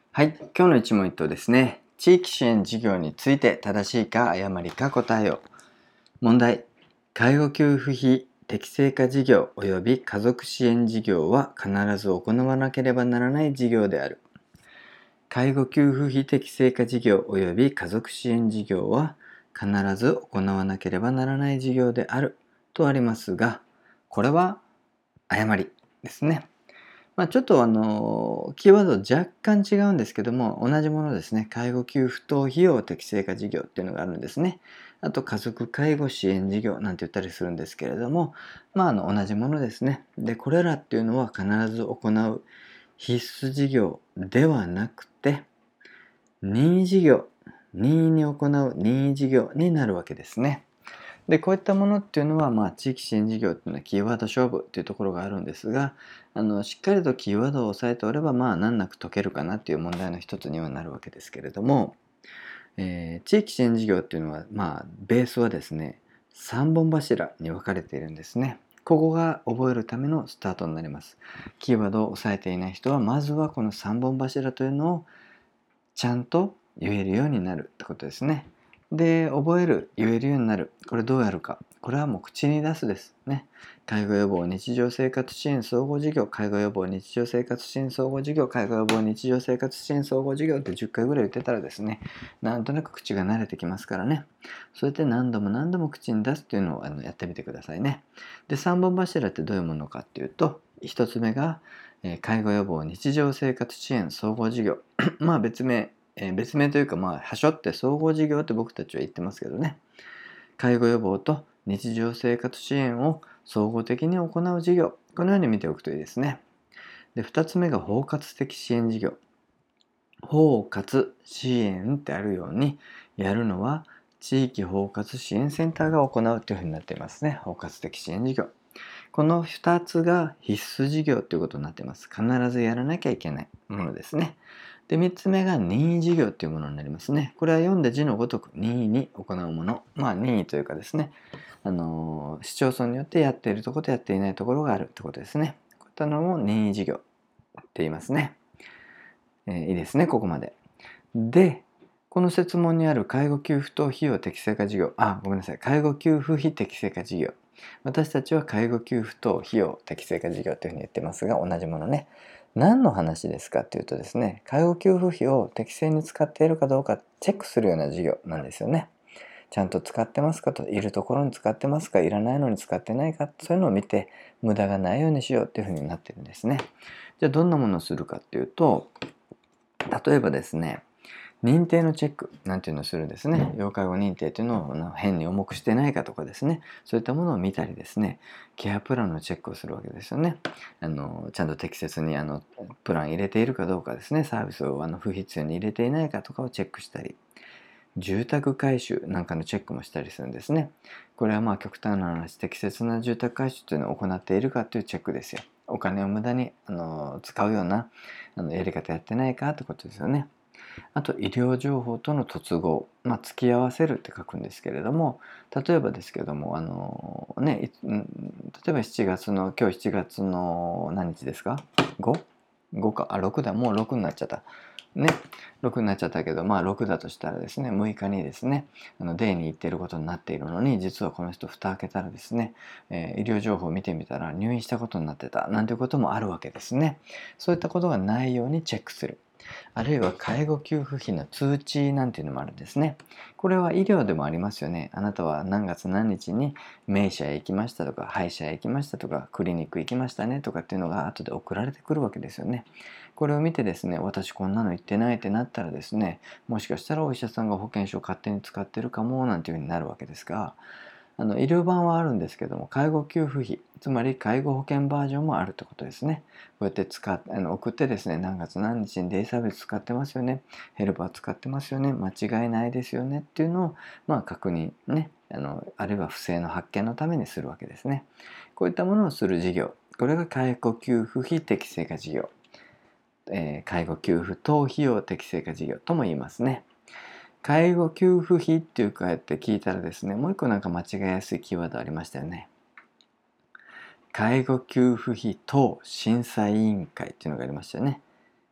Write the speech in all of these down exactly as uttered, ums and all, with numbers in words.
はい、今日の一問一答ですね。地域支援事業について正しいか誤りか答えよ。問題。介護給付費適正化事業及び家族支援事業は必ず行わなければならない事業である。介護給付費適正化事業及び家族支援事業は必ず行わなければならない事業であるとありますが、これは誤りですね。まあ、ちょっとあのキーワード若干違うんですけども、同じものですね。介護給付等費用適正化事業っていうのがあるんですね。あと家族介護支援事業なんて言ったりするんですけれども、まあ、あの同じものですね。でこれらっていうのは必ず行う必須事業ではなくて任意事業、任意に行う任意事業になるわけですね。でこういったものっていうのは、まあ、地域支援事業っていうのはキーワード勝負っていうところがあるんですが、あのしっかりとキーワードを押さえておれば、まあ難なく解けるかなっていう問題の一つにはなるわけですけれども、えー地域支援事業っていうのは、まあベースはですねさんぼん柱に分かれているんですね。ここが覚えるためのスタートになります。キーワードを押さえていない人は、まずはこのさんぼん柱というのをちゃんと言えるようになるってことですね。で、覚える、言えるようになる。これどうやるか。これはもう口に出すですね。介護予防日常生活支援総合事業、介護予防日常生活支援総合事業、介護予防日常生活支援総合事業ってじゅっかいぐらい言ってたらですね、なんとなく口が慣れてきますからね。そうやって何度も何度も口に出すっていうのをあのやってみてくださいね。で、さんぼん柱ってどういうものかっていうと、ひとつめが、えー介護予防日常生活支援総合事業。まあ別名、えー別名というか、まあ、はしょって総合事業って僕たちは言ってますけどね。介護予防と日常生活支援を総合的に行う事業。このように見ておくといいですね。で、ふたつめが包括的支援事業。包括支援ってあるように、やるのは地域包括支援センターが行うというふうになっていますね。包括的支援事業。このふたつが必須事業ということになっています。必ずやらなきゃいけないものですね。で、みっつめが任意事業というものになりますね。これは読んで字のごとく任意に行うもの。まあ任意というかですね、あの市町村によってやっているところとやっていないところがあるってことですね。こういったのも任意事業って言いますね。えーいいですね、ここまで。で、この設問にある介護給付等費用適正化事業、あ、ごめんなさい、介護給付費適正化事業。私たちは介護給付等費用適正化事業というふうに言ってますが、同じものね。何の話ですかっていうとですね、介護給付費を適正に使っているかどうかチェックするような事業なんですよね。ちゃんと使ってますかと、いるところに使ってますか、いらないのに使ってないか、そういうのを見て無駄がないようにしようっていうふうになってるんですね。じゃあどんなものをするかっていうと、例えばですね、認定のチェックなんていうのをするんですね。要介護認定というのを変に重くしてないかとかですね、そういったものを見たりですね、ケアプランのチェックをするわけですよね。あのちゃんと適切にあのプラン入れているかどうかですね、サービスをあの不必要に入れていないかとかをチェックしたり、住宅改修なんかのチェックもしたりするんですね。これはまあ極端な話、適切な住宅改修というのを行っているかというチェックですよ。お金を無駄にあの使うようなあのやり方やってないかってことですよね。あと医療情報との突合、まあ、付き合わせるって書くんですけれども、例えばですけども、あのね、例えばしちがつの、今日しちがつの何日ですか ?ご?ご か、あ、ろくだ、もうろくになっちゃった。ね、ろくになっちゃったけど、まあろくだとしたらですね、むいかにですね、あのデイに行っていることになっているのに、実はこの人蓋開けたらですね、えー医療情報を見てみたら入院したことになってた、なんていうこともあるわけですね。そういったことがないようにチェックする。あるいは介護給付費の通知なんていうのもあるんですね。これは医療でもありますよね。あなたは何月何日に名医者へ行きましたとか、歯医者へ行きましたとか、クリニック行きましたねとかっていうのが後で送られてくるわけですよね。これを見てですね、私こんなの言ってないってなったらですね、もしかしたらお医者さんが保険証を勝手に使ってるかもなんていうふうになるわけですが、あの医療版はあるんですけども、介護給付費、つまり介護保険バージョンもあるってことですね。こうやって使っあの送ってですね、何月何日にデイサービス使ってますよね、ヘルパー使ってますよね、間違いないですよねっていうのを、まあ、確認ね、あのあるいは不正の発見のためにするわけですね。こういったものをする事業、これが介護給付費適正化事業、えー介護給付等費用適正化事業とも言いますね。介護給付費っていうかって聞いたらですね、もう一個なんか間違いやすいキーワードありましたよね。介護給付費等審査委員会っていうのがありましたよね。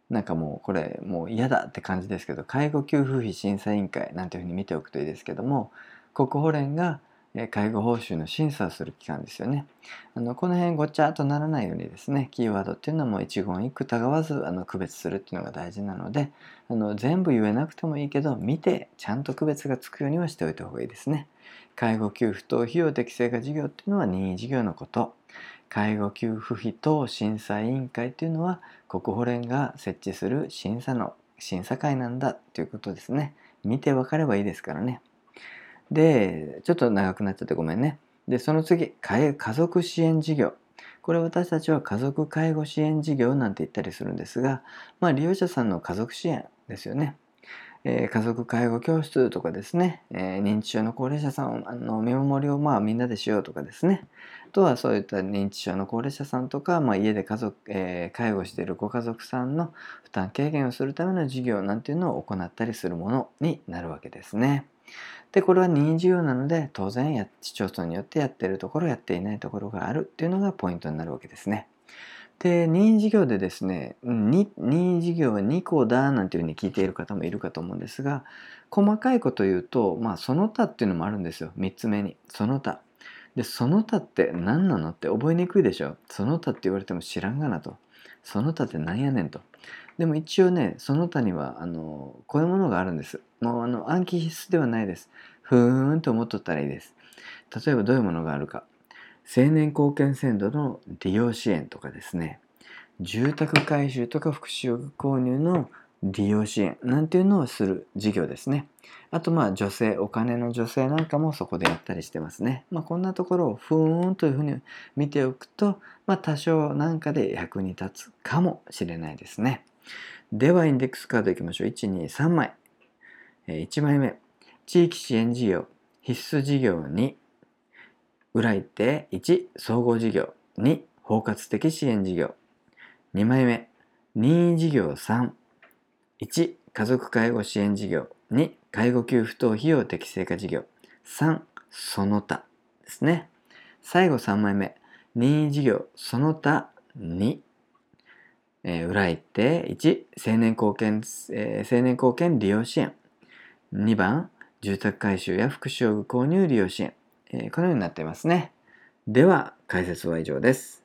なんかもうこれもう嫌だって感じですけど、介護給付費審査委員会なんていうふうに見ておくといいですけども、国保連が介護報酬の審査をする機関ですよね。あのこの辺ごちゃっとならないようにですね、キーワードっていうのはもう一言一句たがわずあの区別するっていうのが大事なので、あの全部言えなくてもいいけど見てちゃんと区別がつくようにはしておいた方がいいですね。介護給付等費用適正化事業っていうのは任意事業のこと。介護給付費等審査委員会というのは国保連が設置する審査の審査会なんだということですね。見て分かればいいですからね。で、ちょっと長くなっちゃってごめんね。で、その次、家族支援事業。これ私たちは家族介護支援事業なんて言ったりするんですが、まあ利用者さんの家族支援ですよね。えー、家族介護教室とかですね、えー、認知症の高齢者さんの見守りをまあみんなでしようとかですね、あとはそういった認知症の高齢者さんとか、まあ、家で家族、えー、介護しているご家族さんの負担軽減をするための事業なんていうのを行ったりするものになるわけですね。で、これは任意事業なので、当然や市町村によってやっているところ、やっていないところがあるっていうのがポイントになるわけですね。で、任意事業でですね、に任意事業はにこだなんていうふうに聞いている方もいるかと思うんですが、細かいこと言うと、まあ、その他っていうのもあるんですよ。みっつめに。その他。で、その他って何なのって覚えにくいでしょ。その他って言われても知らんがなと。その他って何やねんと。でも一応ね、その他には、あの、こういうものがあるんです。もう、あの、暗記必須ではないです。ふーんと思っとったらいいです。例えばどういうものがあるか。青年貢献制度の利用支援とかですね、住宅改修とか福祉用具購入の利用支援なんていうのをする事業ですね。あとまあ女性、お金の女性なんかもそこでやったりしてますね。まあこんなところをふーんというふうに見ておくと、まあ多少なんかで役に立つかもしれないですね。ではインデックスカードいきましょう。いち、に、さんまい。いちまいめ、地域支援事業、必須事業に、裏一手いち、総合事業、に、包括的支援事業。にまいめ、任意事業さん、いち、家族介護支援事業、に、介護給付等費用適正化事業、さん、その他ですね。最後さんまいめ、任意事業その他に、えー、裏一手いち、青年貢献、えー、青年貢献利用支援。にばん、住宅改修や福祉用具購入利用支援。えー、このようになっていますね。では、解説は以上です。